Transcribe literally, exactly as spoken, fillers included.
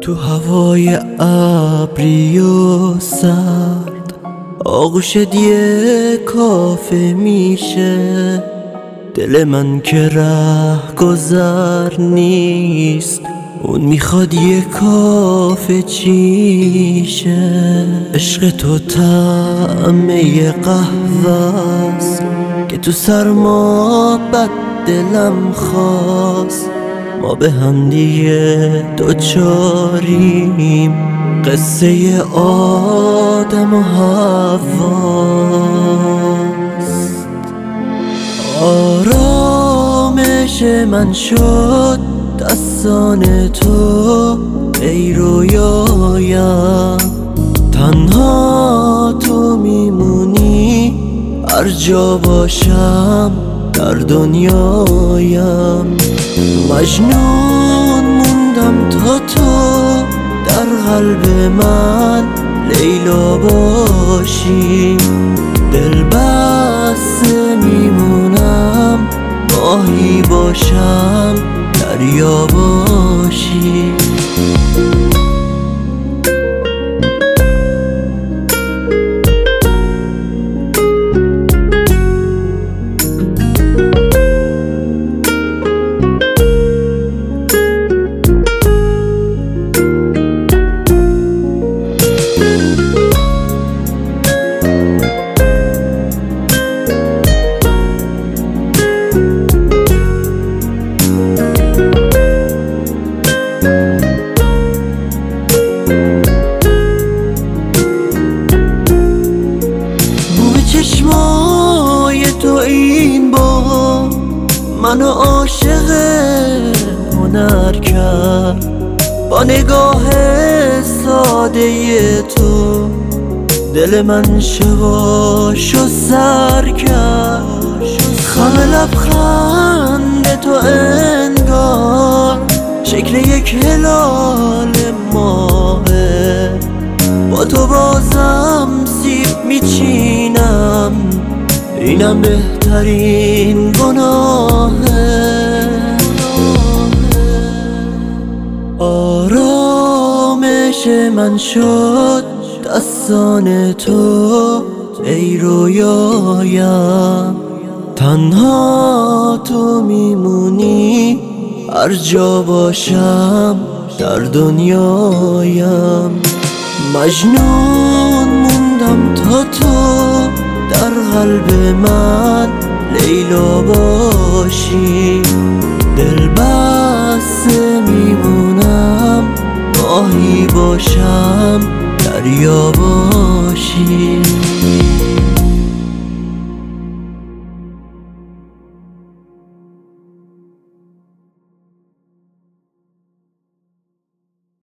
تو هوای ابری و سرد آغوش دیه کافه میشه. دل من که ره گذر نیست، اون میخواد یه کافه چیشه. عشق تو طعمه قهوه‌ست که تو سرما بد دلم خواست. ما به هم دیگه دوچاریم، قصه آدم و حواست. آرامش من شد دستان تو ای رویایم، تنها تو میمونی هر جا باشم در دنیایم. مجنون موندم تا تو در قلب من لیلا باشی. دل بسته میمونم ماهی باشم دریا باشی. چشمای تو این با منو عاشق هنر کرد. با نگاه ساده تو دل من شواشو سر کرد. خم لبخند تو انگار شکل یک هلال ماهه. با تو بازم سیب میچینم، اینم بهترین گناهه. آرامش من شد دستان تو ای رویایم، تنها تو میمونی هر جا باشم در دنیایم. مجنون موندم تا تو در قلب من لیلا باشی. دل بسته میمونم ماهی باشم دریا باشی.